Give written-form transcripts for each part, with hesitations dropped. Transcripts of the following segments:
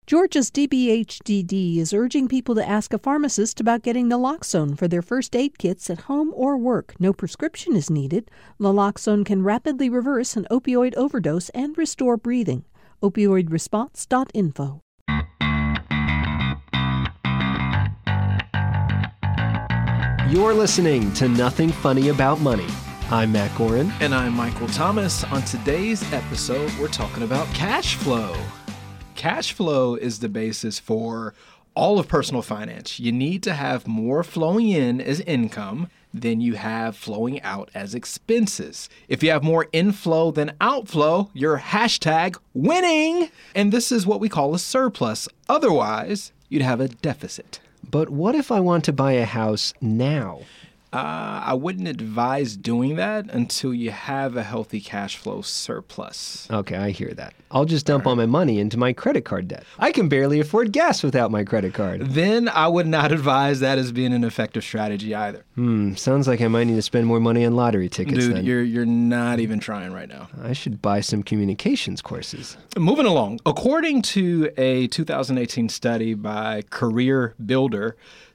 Georgia's DBHDD is urging people to ask a pharmacist about getting naloxone for their first aid kits at home or work. No prescription is needed. Naloxone can rapidly reverse an opioid overdose and restore breathing. Opioidresponse.info. You're listening to Nothing Funny About Money. I'm Matt Gorin. And I'm Michael Thomas. On today's episode, we're talking about cash flow. Cash flow is the basis for all of personal finance. You need to have more flowing in as income than you have flowing out as expenses. If you have more inflow than outflow, you're hashtag winning. And this is what we call a surplus. Otherwise, you'd have a deficit. But what if I want to buy a house now? I wouldn't advise doing that until you have a healthy cash flow surplus. Okay, I hear that. I'll just dump all my money into my credit card debt. I can barely afford gas without my credit card. Then I would not advise that as being an effective strategy either. Sounds like I might need to spend more money on lottery tickets. Dude, then. you're not even trying right now. I should buy some communications courses. Moving along, according to a 2018 study by Career Builder,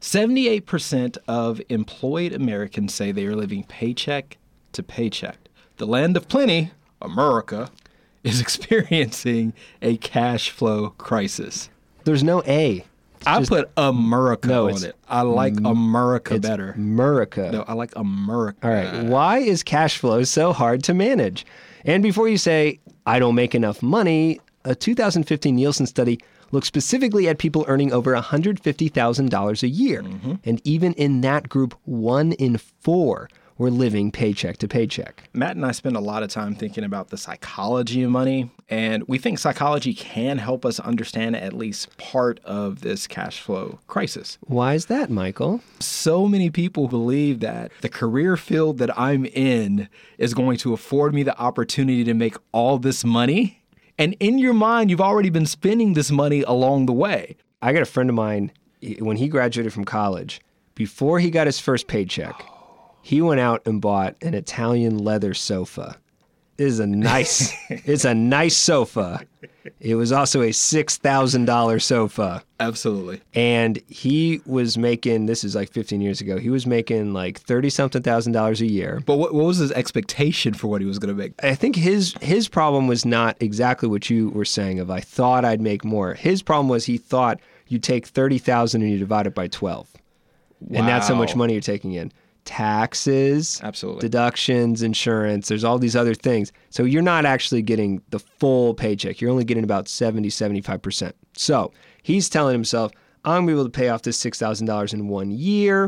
78% of employed Americans say they are living paycheck to paycheck. The land of plenty, America, is experiencing a cash flow crisis. There's no A. I put America on it. I like America better. America. No, I like America. All right. Why is cash flow so hard to manage? And before you say, I don't make enough money, a 2015 Nielsen study looked specifically at people earning over $150,000 a year. Mm-hmm. And even in that group, 1 in 4 were living paycheck to paycheck. Matt and I spend a lot of time thinking about the psychology of money, and we think psychology can help us understand at least part of this cash flow crisis. Why is that, Michael? So many people believe that the career field that I'm in is going to afford me the opportunity to make all this money. And in your mind, you've already been spending this money along the way. I got a friend of mine, when he graduated from college, before he got his first paycheck, he went out and bought an Italian leather sofa. It's a nice sofa. It was also a $6,000 sofa. Absolutely. And he was making, this is like 15 years ago, he was making like $30-something thousand a year. But what was his expectation for what he was going to make? I think his problem was not exactly what you were saying of, I thought I'd make more. His problem was he thought you take $30,000 and you divide it by 12. Wow. And that's how much money you're taking in. Taxes, absolutely, deductions, insurance, there's all these other things. So you're not actually getting the full paycheck. You're only getting about 75%. So he's telling himself, I'm going to be able to pay off this $6,000 in 1 year.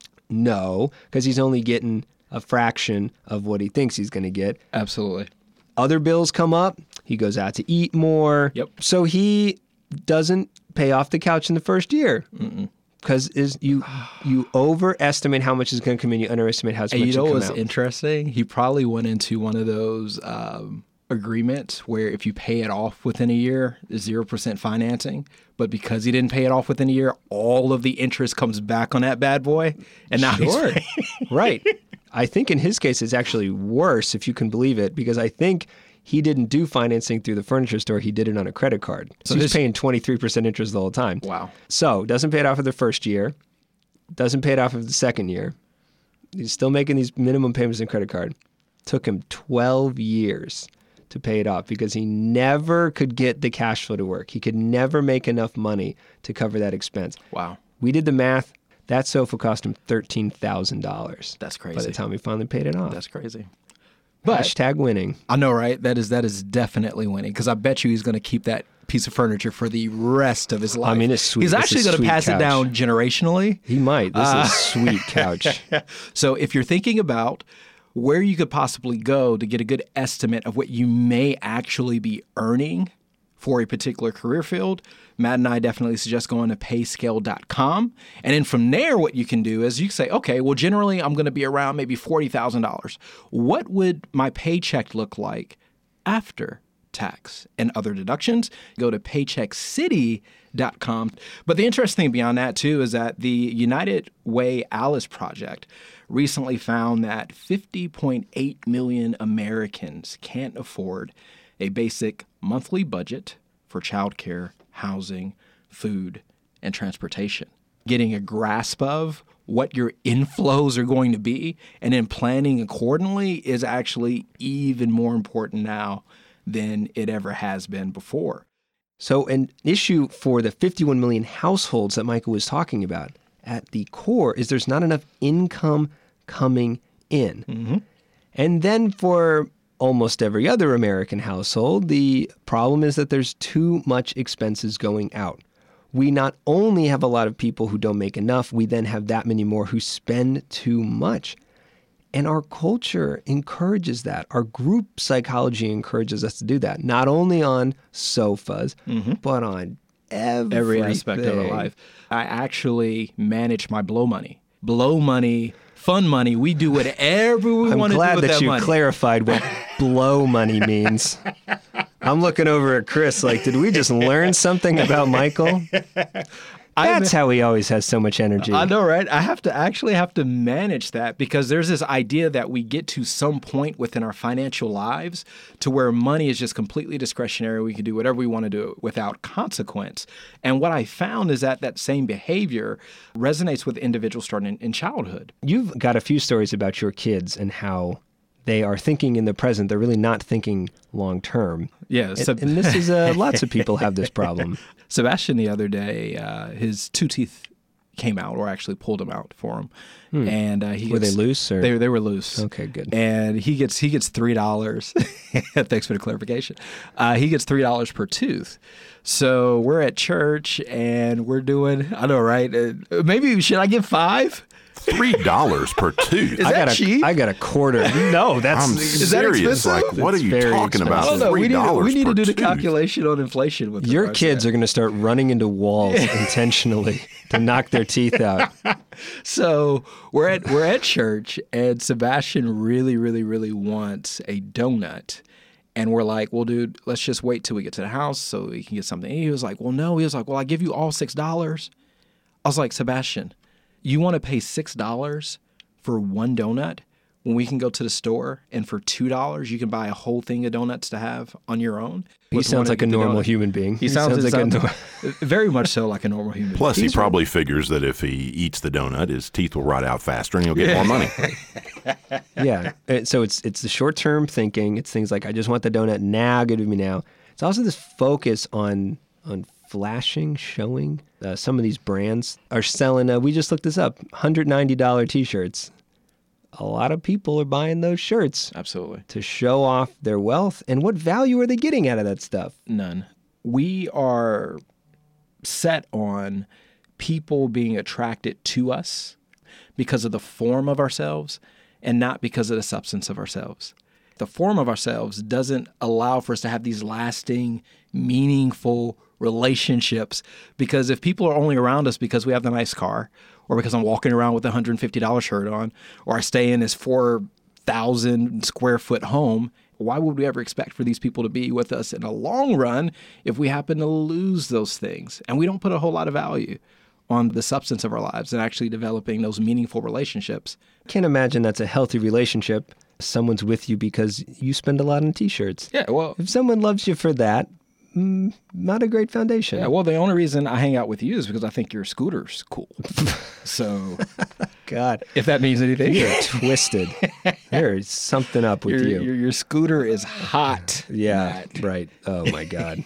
No, because he's only getting a fraction of what he thinks he's going to get. Absolutely. Other bills come up. He goes out to eat more. Yep. So he doesn't pay off the couch in the first year. Because you overestimate how much is going to come in, you underestimate how much will come out. You know what's interesting? He probably went into one of those agreements where if you pay it off within a year, 0% financing. But because he didn't pay it off within a year, all of the interest comes back on that bad boy. And now he's paying. Right. I think in his case, it's actually worse, if you can believe it, because I think he didn't do financing through the furniture store. He did it on a credit card. So he's paying 23% interest the whole time. Wow. So doesn't pay it off of the first year. Doesn't pay it off of the second year. He's still making these minimum payments in credit card. Took him 12 years to pay it off because he never could get the cash flow to work. He could never make enough money to cover that expense. Wow. We did the math. That sofa cost him $13,000. That's crazy. By the time he finally paid it off. That's crazy. But hashtag winning. I know, right? That is definitely winning, because I bet you he's going to keep that piece of furniture for the rest of his life. I mean, it's sweet. He's actually going to pass couch. It down generationally. He might. This is a sweet couch. So if you're thinking about where you could possibly go to get a good estimate of what you may actually be earning for a particular career field, Matt and I definitely suggest going to payscale.com. And then from there, what you can do is you can say, okay, well, generally I'm going to be around maybe $40,000. What would my paycheck look like after tax and other deductions? Go to paycheckcity.com. But the interesting thing beyond that, too, is that the United Way Alice Project recently found that 50.8 million Americans can't afford a basic monthly budget for childcare, housing, food, and transportation. Getting a grasp of what your inflows are going to be and then planning accordingly is actually even more important now than it ever has been before. So an issue for the 51 million households that Michael was talking about at the core is there's not enough income coming in. Mm-hmm. And then for almost every other American household, the problem is that there's too much expenses going out. We not only have a lot of people who don't make enough, we then have that many more who spend too much. And our culture encourages that. Our group psychology encourages us to do that, not only on sofas, but on every aspect of our life. I actually manage my blow money. Blow money, fun money. We do whatever we want to do with that money. I'm glad that you clarified what blow money means. I'm looking over at Chris like, did we just learn something about Michael? That's how he always has so much energy. I know, right? I have to manage that because there's this idea that we get to some point within our financial lives to where money is just completely discretionary. We can do whatever we want to do without consequence. And what I found is that that same behavior resonates with individuals starting in childhood. You've got a few stories about your kids and how they are thinking in the present. They're really not thinking long term. Yeah. And this is, lots of people have this problem. Sebastian the other day, his 2 teeth came out, or actually pulled them out for him. And were they loose? Or? They were loose. Okay, good. And he gets $3. Thanks for the clarification. He gets $3 per tooth. So we're at church and we're doing, I know, right? Maybe should I give 5? $3 per tooth. Is that cheap? I got a quarter. No, that's I'm is that serious. expensive? Like, what are you talking about? I don't know. We need to do the tooth. calculation on inflation with your kids are going to start running into walls intentionally to knock their teeth out. So we're at church, and Sebastian really wants a donut. And we're like, well, dude, let's just wait till we get to the house so we can get something. And he was like, well, no. He was like, well, I give you all $6. I was like, Sebastian, you want to pay $6 for one donut when we can go to the store and for $2 you can buy a whole thing of donuts to have on your own? He sounds like a normal human being. He sounds very much so like a normal human being. Plus, he probably figures that if he eats the donut, his teeth will rot out faster and he'll get more money. Yeah. So it's the short-term thinking. It's things like, I just want the donut now, give it to me now. It's also this focus on flashing, showing. Some of these brands are selling, we just looked this up, $190 T-shirts. A lot of people are buying those shirts. Absolutely. To show off their wealth. And what value are they getting out of that stuff? None. We are set on people being attracted to us because of the form of ourselves and not because of the substance of ourselves. The form of ourselves doesn't allow for us to have these lasting, meaningful relationships, because if people are only around us because we have the nice car, or because I'm walking around with a $150 shirt on, or I stay in this 4,000 square foot home, why would we ever expect for these people to be with us in the long run if we happen to lose those things? And we don't put a whole lot of value on the substance of our lives and actually developing those meaningful relationships. Can't imagine that's a healthy relationship. Someone's with you because you spend a lot on T-shirts. Yeah, well, if someone loves you for that, not a great foundation. Yeah, well, the only reason I hang out with you is because I think your scooter's cool. So, God, if that means anything, you're twisted. There's something up with you. Your scooter is hot. Yeah, Matt. Right. Oh my God.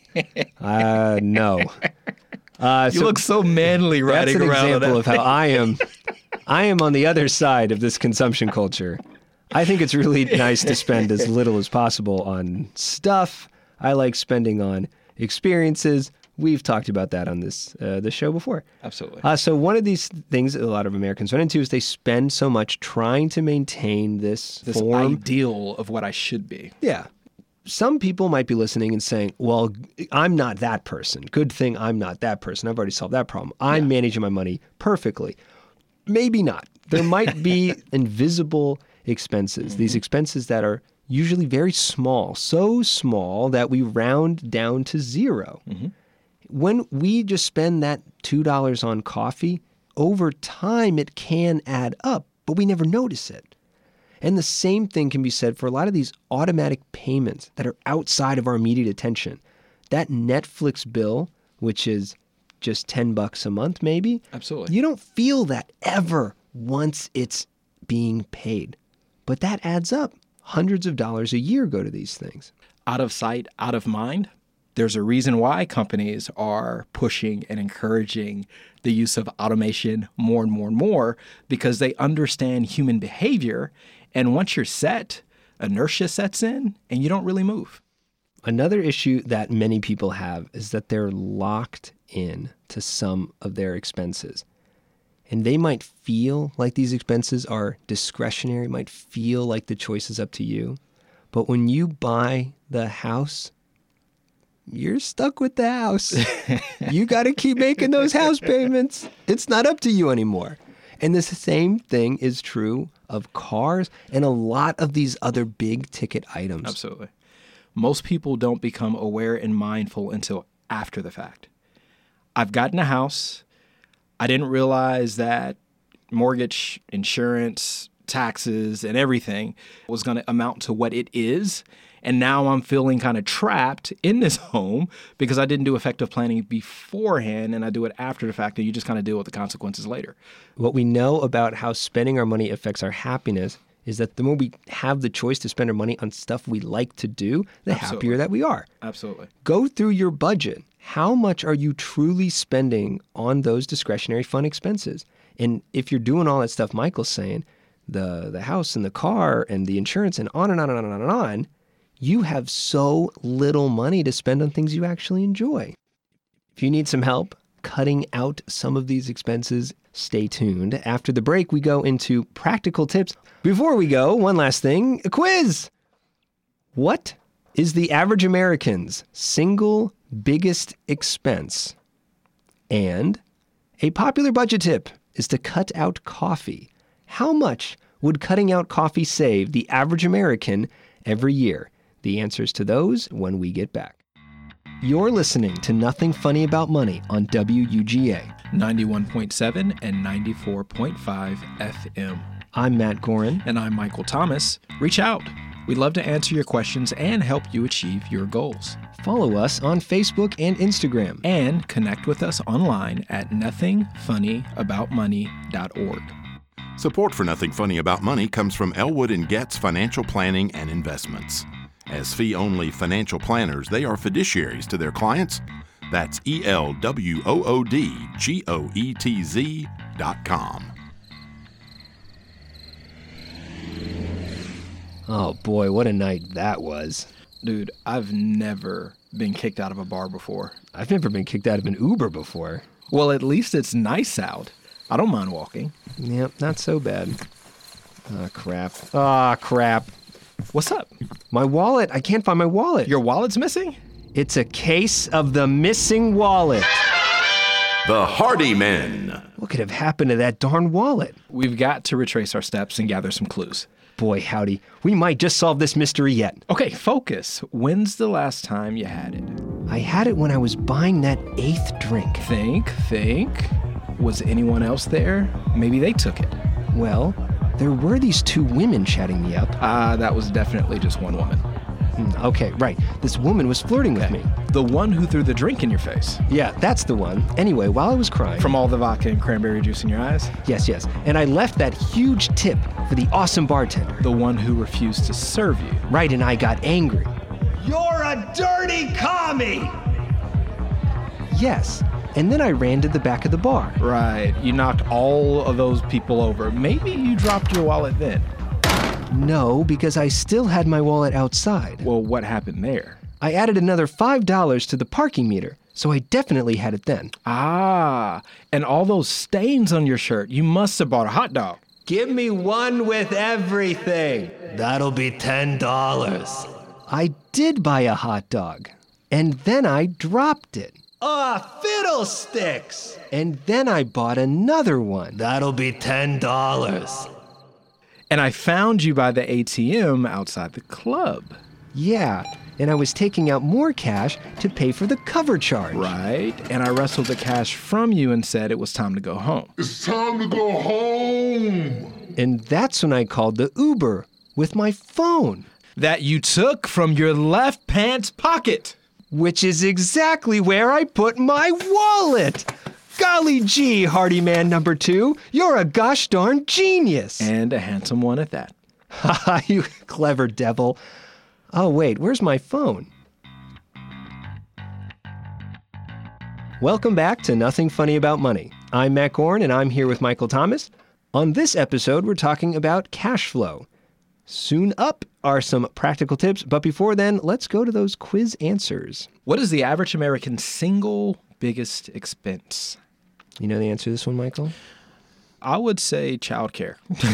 No. You look so manly riding around. That's an example of how I am on the other side of this consumption culture. I think it's really nice to spend as little as possible on stuff. I like spending on experiences. We've talked about that on this show before. Absolutely. So one of these things a lot of Americans run into is they spend so much trying to maintain this form. Ideal of what I should be. Yeah. Some people might be listening and saying, well, I'm not that person. Good thing I'm not that person. I've already solved that problem. I'm managing my money perfectly. Maybe not. There might be invisible expenses, these expenses that are usually very small, so small that we round down to zero. When we just spend that $2 on coffee, over time it can add up, but we never notice it. And the same thing can be said for a lot of these automatic payments that are outside of our immediate attention. That Netflix bill which is just $10 a month maybe. Absolutely. You don't feel that ever once it's being paid. But that adds up. Hundreds of dollars a year go to these things. Out of sight, out of mind. There's a reason why companies are pushing and encouraging the use of automation more and more and more, because they understand human behavior. And once you're set, inertia sets in and you don't really move. Another issue that many people have is that they're locked in to some of their expenses. And they might feel like these expenses are discretionary, might feel like the choice is up to you. But when you buy the house, you're stuck with the house. You got to keep making those house payments. It's not up to you anymore. And the same thing is true of cars and a lot of these other big ticket items. Absolutely. Most people don't become aware and mindful until after the fact. I've gotten a house. I didn't realize that mortgage, insurance, taxes, and everything was going to amount to what it is. And now I'm feeling kind of trapped in this home because I didn't do effective planning beforehand, and I do it after the fact, and you just kind of deal with the consequences later. What we know about how spending our money affects our happiness is that the more we have the choice to spend our money on stuff we like to do, the happier that we are. Absolutely. Go through your budget. How much are you truly spending on those discretionary fun expenses? And if you're doing all that stuff Michael's saying, the house and the car and the insurance and on and on and on and on, you have so little money to spend on things you actually enjoy. If you need some help cutting out some of these expenses, stay tuned. After the break, we go into practical tips. Before we go, one last thing, a quiz. What is the average American's single biggest expense? And a popular budget tip is to cut out coffee. How much would cutting out coffee save the average American every year? The answers to those when we get back. You're listening to Nothing Funny About Money on WUGA. 91.7 and 94.5 FM. I'm Matt Gorin. And I'm Michael Thomas. Reach out. We'd love to answer your questions and help you achieve your goals. Follow us on Facebook and Instagram. And connect with us online at nothingfunnyaboutmoney.org. Support for Nothing Funny About Money comes from Elwood & Getz Financial Planning and Investments. As fee-only financial planners, they are fiduciaries to their clients. That's ELWOODGOETZ.com. Oh boy, what a night that was. Dude, I've never been kicked out of a bar before. I've never been kicked out of an Uber before. Well, at least it's nice out. I don't mind walking. Yep, not so bad. Ah, crap. What's up? My wallet. I can't find my wallet. Your wallet's missing? It's a case of the missing wallet. The Hardy Men. What could have happened to that darn wallet? We've got to retrace our steps and gather some clues. Boy, howdy. We might just solve this mystery yet. Okay, focus. When's the last time you had it? I had it when I was buying that 8th drink. Think. Was anyone else there? Maybe they took it. Well, there were these 2 women chatting me up. That was definitely just one woman. Okay, right. This woman was flirting with me. The one who threw the drink in your face. Yeah, that's the one. Anyway, while I was crying... From all the vodka and cranberry juice in your eyes? Yes. And I left that huge tip for the awesome bartender. The one who refused to serve you. Right, and I got angry. You're a dirty commie! Yes. And then I ran to the back of the bar. Right. You knocked all of those people over. Maybe you dropped your wallet then. No, because I still had my wallet outside. Well, what happened there? I added another $5 to the parking meter, so I definitely had it then. And all those stains on your shirt. You must have bought a hot dog. Give me one with everything. That'll be $10. I did buy a hot dog, and then I dropped it. Fiddlesticks! And then I bought another one. That'll be $10. And I found you by the ATM outside the club. Yeah, and I was taking out more cash to pay for the cover charge. Right, and I wrestled the cash from you and said it was time to go home. It's time to go home! And that's when I called the Uber with my phone. That you took from your left pants pocket. which is exactly where I put my wallet. Golly gee, Hardy Man number 2, you're a gosh darn genius. And a handsome one at that. Haha, you clever devil. Oh, wait, where's my phone? Welcome back to Nothing Funny About Money. I'm Matt Gorn, and I'm here with Michael Thomas. On this episode, we're talking about cash flow. Soon up are some practical tips, but before then, let's go to those quiz answers. What is the average American's single biggest expense? You know the answer to this one, Michael? I would say childcare.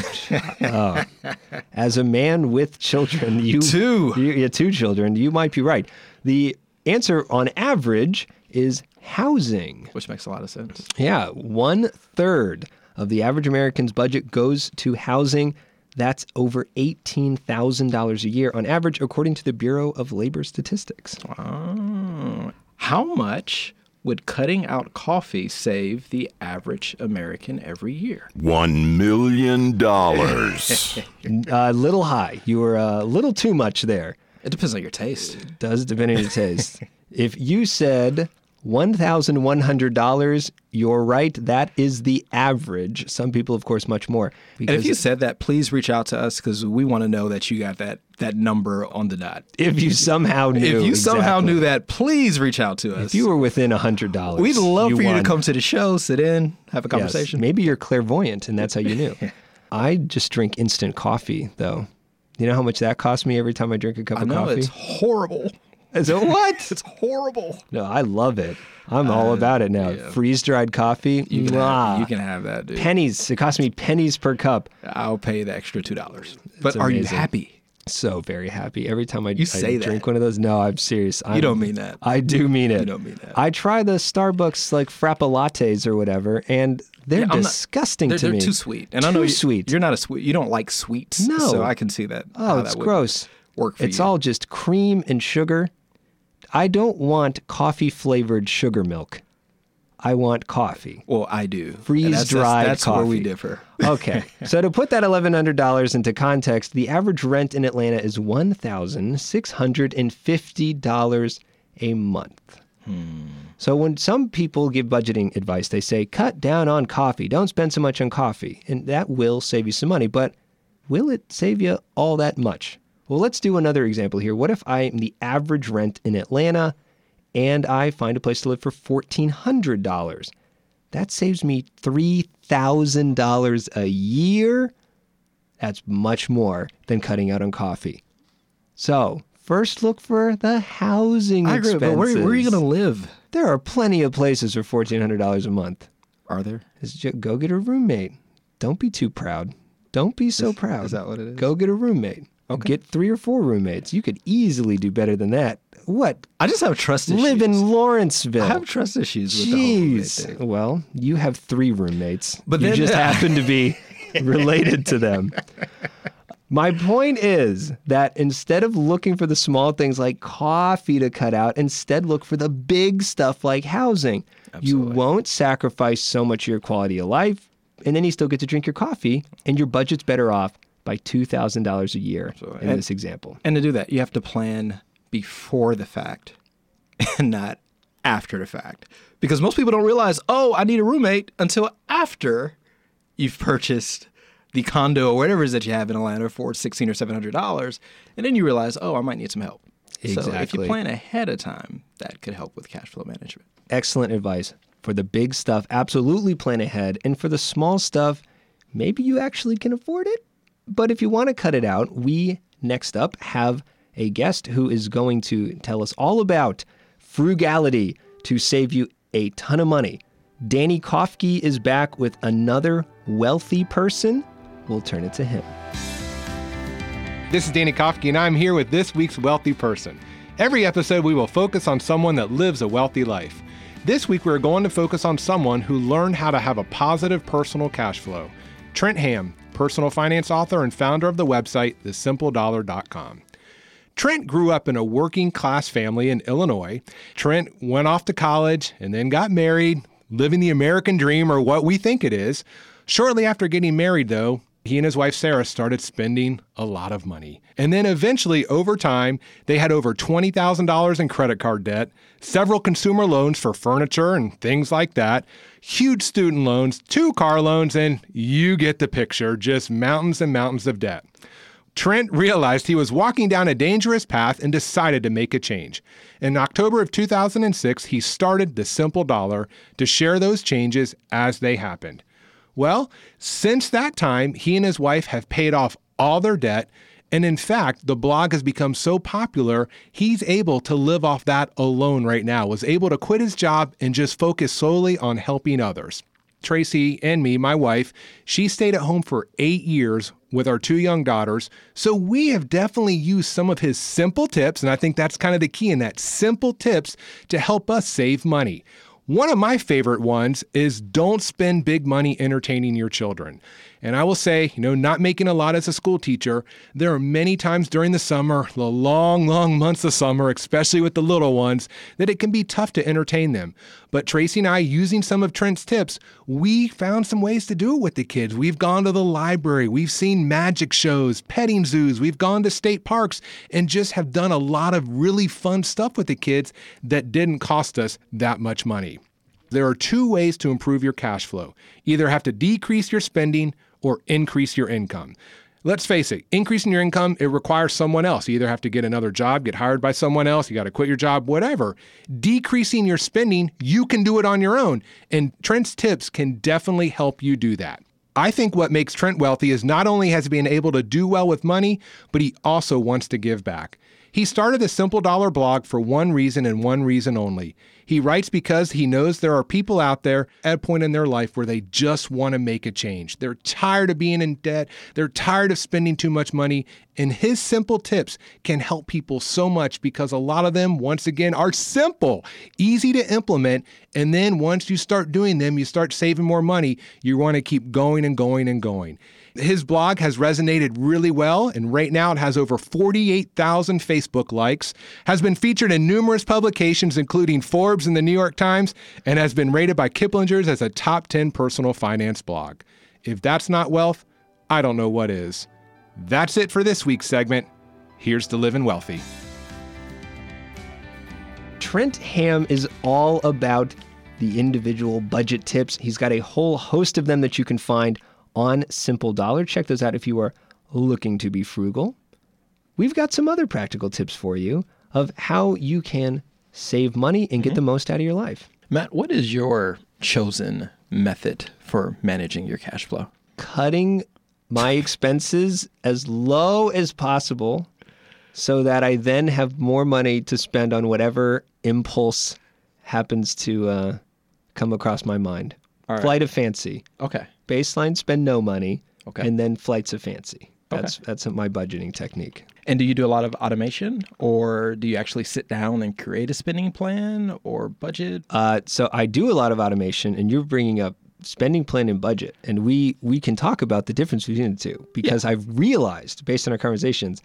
As a man with children, two children, you might be right. The answer on average is housing. Which makes a lot of sense. Yeah, 1/3 of the average American's budget goes to housing. That's over $18,000 a year on average, according to the Bureau of Labor Statistics. How much would cutting out coffee save the average American every year? $1 million. A little high. You were a little too much there. It depends on your taste. It does depend on your taste. If you said $1,100, you're right. That is the average. Some people, of course, much more. And if you said that, please reach out to us because we want to know that you got that number on the dot. If you somehow knew. If you somehow knew that, please reach out to us. If you were within $100. We'd love for you won. to come to the show, sit in, have a conversation. Yes, maybe you're clairvoyant and that's how you knew. I just drink instant coffee, though. You know how much that costs me every time I drink a cup of coffee? I know, it's horrible. Is it what? It's horrible. No, I love it. I'm all about it now. Yeah. Freeze-dried coffee. You can have that, dude. Pennies. It costs me pennies per cup. I'll pay the extra $2. But are you happy? So very happy. Every time I drink one of those. No, I'm serious. You don't mean that. I do mean it. You don't mean that. I try the Starbucks like Frappa lattes or whatever, and they're disgusting to me. They're too sweet. And I know sweet. You're not a sweet. You don't like sweets. No. So I can see that. Oh, it's gross. Work for It's all just cream and sugar. I don't want coffee-flavored sugar milk. I want coffee. Well, I do. Freeze-dried that's coffee. Where we differ. Okay. So to put that $1,100 into context, the average rent in Atlanta is $1,650 a month. So when some people give budgeting advice, they say, cut down on coffee. Don't spend so much on coffee. And that will save you some money. But will it save you all that much? Well, let's do another example here. What if I'm the average rent in Atlanta and I find a place to live for $1,400? That saves me $3,000 a year. That's much more than cutting out on coffee. So first look for the housing expenses. I agree, but where are you going to live? There are plenty of places for $1,400 a month. Are there? Go get a roommate. Don't be too proud. Don't be so proud. Is that what it is? Go get a roommate. Okay. Get 3 or 4 roommates. You could easily do better than that. What? I just have trust issues. Live in Lawrenceville. I have trust issues with the whole roommate thing. Well, you have 3 roommates. But you then, just happen to be related to them. My point is that instead of looking for the small things like coffee to cut out, instead look for the big stuff like housing. Absolutely. You won't sacrifice so much of your quality of life, and then you still get to drink your coffee, and your budget's better off by $2,000 a year in this example. And to do that, you have to plan before the fact and not after the fact. Because most people don't realize, I need a roommate until after you've purchased the condo or whatever it is that you have in Atlanta for $1,600 or $700. And then you realize, I might need some help. Exactly. So if you plan ahead of time, that could help with cash flow management. Excellent advice. For the big stuff, absolutely plan ahead. And for the small stuff, maybe you actually can afford it. But if you want to cut it out, we next up have a guest who is going to tell us all about frugality to save you a ton of money. Danny Kofke is back with another wealthy person. We'll turn it to him. This is Danny Kofke, and I'm here with this week's wealthy person. Every episode, we will focus on someone that lives a wealthy life. This week, we're going to focus on someone who learned how to have a positive personal cash flow. Trent Ham, personal finance author and founder of the website, thesimpledollar.com. Trent grew up in a working class family in Illinois. Trent went off to college and then got married, living the American dream, or what we think it is. Shortly after getting married, though, he and his wife Sarah started spending a lot of money. And then eventually, over time, they had over $20,000 in credit card debt, several consumer loans for furniture and things like that, huge student loans, 2 car loans, and you get the picture, just mountains and mountains of debt. Trent realized he was walking down a dangerous path and decided to make a change. In October of 2006, he started the Simple Dollar to share those changes as they happened. Well, since that time, he and his wife have paid off all their debt, and in fact, the blog has become so popular, he's able to live off that alone right now, was able to quit his job and just focus solely on helping others. Tracy and me, my wife, she stayed at home for 8 years with our 2 young daughters. So we have definitely used some of his simple tips, and I think that's kind of the key in that, simple tips to help us save money. One of my favorite ones is don't spend big money entertaining your children. And I will say, not making a lot as a school teacher, there are many times during the summer, the long, long months of summer, especially with the little ones, that it can be tough to entertain them. But Tracy and I, using some of Trent's tips, we found some ways to do it with the kids. We've gone to the library, we've seen magic shows, petting zoos, we've gone to state parks, and just have done a lot of really fun stuff with the kids that didn't cost us that much money. There are 2 ways to improve your cash flow. Either have to decrease your spending or increase your income. Let's face it, increasing your income, it requires someone else. You either have to get another job, get hired by someone else, you got to quit your job, whatever. Decreasing your spending, you can do it on your own. And Trent's tips can definitely help you do that. I think what makes Trent wealthy is not only has he been able to do well with money, but he also wants to give back. He started the Simple Dollar blog for one reason and one reason only. He writes because he knows there are people out there at a point in their life where they just want to make a change. They're tired of being in debt. They're tired of spending too much money. And his simple tips can help people so much because a lot of them, once again, are simple, easy to implement. And then once you start doing them, you start saving more money. You want to keep going and going and going. His blog has resonated really well, and right now it has over 48,000 Facebook likes, has been featured in numerous publications, including Forbes and the New York Times, and has been rated by Kiplinger's as a top 10 personal finance blog. If that's not wealth, I don't know what is. That's it for this week's segment. Here's to Living Wealthy. Trent Ham is all about the individual budget tips. He's got a whole host of them that you can find on Simple Dollar. Check those out if you are looking to be frugal. We've got some other practical tips for you of how you can save money and get the most out of your life. Matt, what is your chosen method for managing your cash flow? Cutting my expenses as low as possible so that I then have more money to spend on whatever impulse happens to come across my mind. All right. Flight of fancy. Okay. Baseline, spend no money, Okay. and then flights of fancy. That's my budgeting technique. And do you do a lot of automation, or do you actually sit down and create a spending plan or budget? So I do a lot of automation, and you're bringing up spending plan and budget, and we can talk about the difference between the two because I've realized, based on our conversations,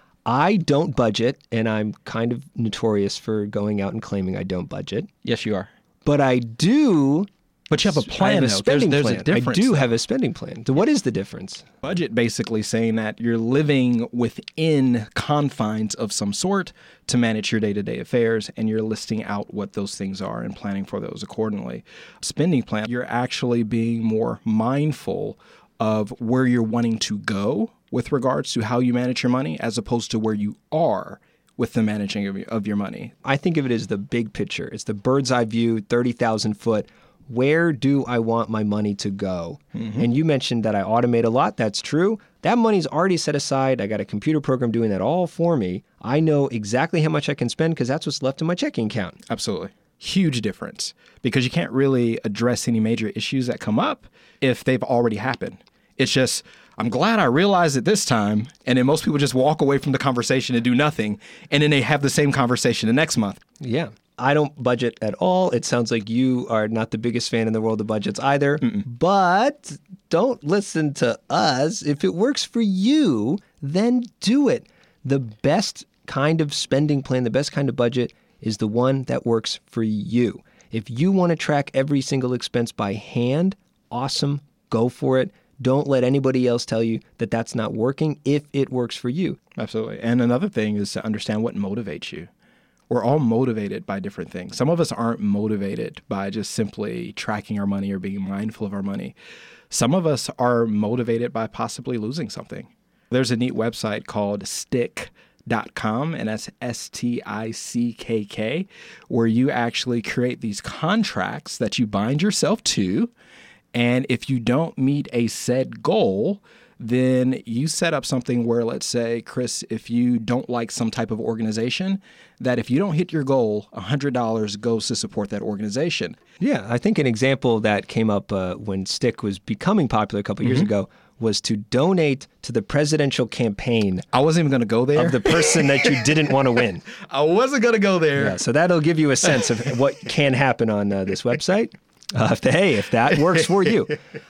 I don't budget, and I'm kind of notorious for going out and claiming I don't budget. Yes, you are. But I do. But you have a plan, I have a though. spending There's plan. a difference. I do have a spending plan. So what is the difference? Budget basically saying that you're living within confines of some sort to manage your day-to-day affairs, and you're listing out what those things are and planning for those accordingly. Spending plan, you're actually being more mindful of where you're wanting to go with regards to how you manage your money as opposed to where you are with the managing of your money. I think of it as the big picture. It's the bird's eye view, 30,000 foot. Where do I want my money to go? Mm-hmm. And you mentioned that I automate a lot. That's true. That money's already set aside. I got a computer program doing that all for me. I know exactly how much I can spend because that's what's left in my checking account. Absolutely. Huge difference because you can't really address any major issues that come up if they've already happened. It's just, I'm glad I realized it this time. And then most people just walk away from the conversation and do nothing. And then they have the same conversation the next month. Yeah. I don't budget at all. It sounds like you are not the biggest fan in the world of budgets either. Mm-mm. But don't listen to us. If it works for you, then do it. The best kind of spending plan, the best kind of budget is the one that works for you. If you want to track every single expense by hand, awesome, go for it. Don't let anybody else tell you that that's not working if it works for you. Absolutely. And another thing is to understand what motivates you. We're all motivated by different things. Some of us aren't motivated by just simply tracking our money or being mindful of our money. Some of us are motivated by possibly losing something. There's a neat website called Stick.com, and that's STICKK, where you actually create these contracts that you bind yourself to. And if you don't meet a said goal, then you set up something where, let's say, Chris, if you don't like some type of organization, that if you don't hit your goal, $100 goes to support that organization. Yeah, I think an example that came up when Stick was becoming popular a couple years ago was to donate to the presidential campaign. I wasn't even going to go there. Of the person that you didn't want to win. I wasn't going to go there. Yeah, so that'll give you a sense of what can happen on this website. If that works for you.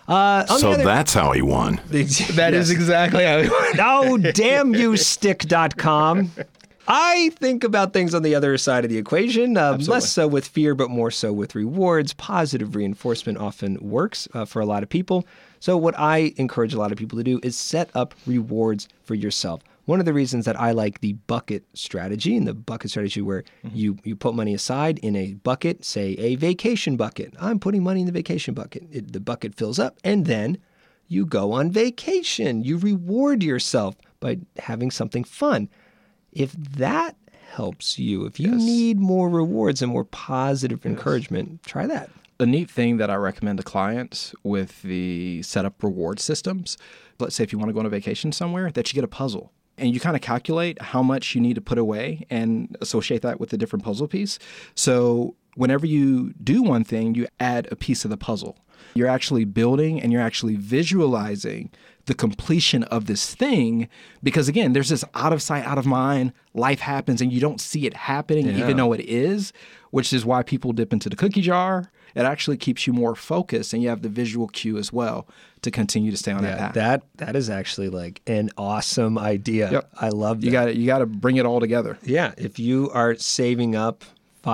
That's how he won. That is exactly how he won. Oh, damn you, Stick.com. I think about things on the other side of the equation, less so with fear, but more so with rewards. Positive reinforcement often works for a lot of people. So what I encourage a lot of people to do is set up rewards for yourself. One of the reasons that I like the bucket strategy, and the bucket strategy where you put money aside in a bucket, say a vacation bucket. I'm putting money in the vacation bucket. The bucket fills up, and then you go on vacation. You reward yourself by having something fun. If that helps you, if you need more rewards and more positive encouragement, try that. A neat thing that I recommend to clients with the setup reward systems, let's say if you want to go on a vacation somewhere, that you get a puzzle. And you kind of calculate how much you need to put away and associate that with a different puzzle piece. So whenever you do one thing, you add a piece of the puzzle. You're actually building and you're actually visualizing the completion of this thing because, again, there's this out of sight, out of mind. Life happens and you don't see it happening even though it is, which is why people dip into the cookie jar. It actually keeps you more focused and you have the visual cue as well to continue to stay on that path. That is actually like an awesome idea. Yep. I love that. You got to bring it all together. Yeah. If you are saving up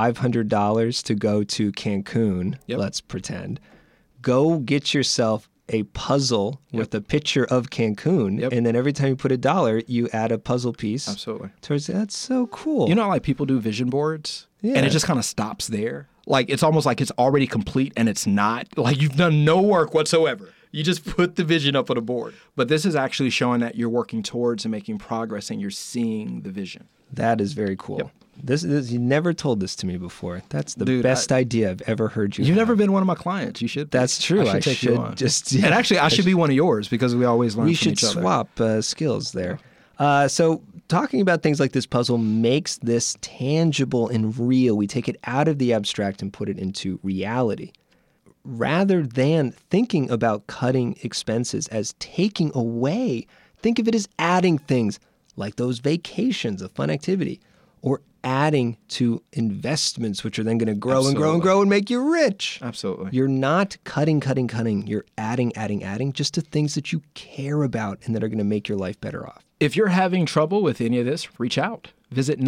$500 to go to Cancun, let's pretend, go get yourself a puzzle with a picture of Cancun, and then every time you put $1, you add a puzzle piece. Absolutely. That's so cool. You know, like people do vision boards, and it just kind of stops there. Like it's almost like it's already complete, and it's not. Like you've done no work whatsoever. You just put the vision up on a board. But this is actually showing that you're working towards and making progress, and you're seeing the vision. That is very cool. Yep. This you never told this to me before. That's the best idea I've ever heard you. You've never been one of my clients. You should. That's true. I should take you on. Just. And actually, I should be one of yours because we always learn from each other. We should swap skills there. So talking about things like this puzzle makes this tangible and real. We take it out of the abstract and put it into reality. Rather than thinking about cutting expenses as taking away, think of it as adding things like those vacations, a fun activity, or adding to investments, which are then going to grow and grow and grow and make you rich. Absolutely. You're not cutting. You're adding just to things that you care about and that are going to make your life better off. If you're having trouble with any of this, reach out. Visit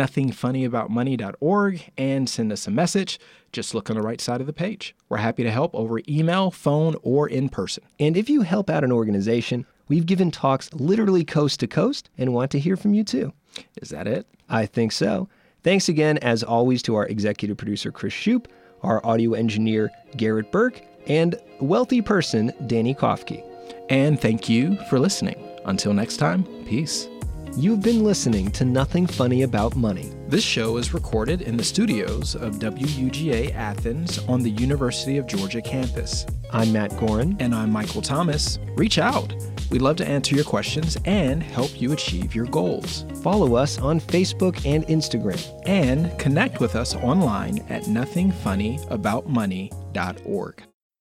nothingfunnyaboutmoney.org and send us a message. Just look on the right side of the page. We're happy to help over email, phone, or in person. And if you help out an organization, we've given talks literally coast to coast and want to hear from you too. Is that it? I think so. Thanks again, as always, to our executive producer, Chris Shoup, our audio engineer, Garrett Burke, and wealthy person, Danny Kofke. And thank you for listening. Until next time, peace. You've been listening to Nothing Funny About Money. This show is recorded in the studios of WUGA Athens on the University of Georgia campus. I'm Matt Gorin. And I'm Michael Thomas. Reach out. We'd love to answer your questions and help you achieve your goals. Follow us on Facebook and Instagram. And connect with us online at nothingfunnyaboutmoney.org.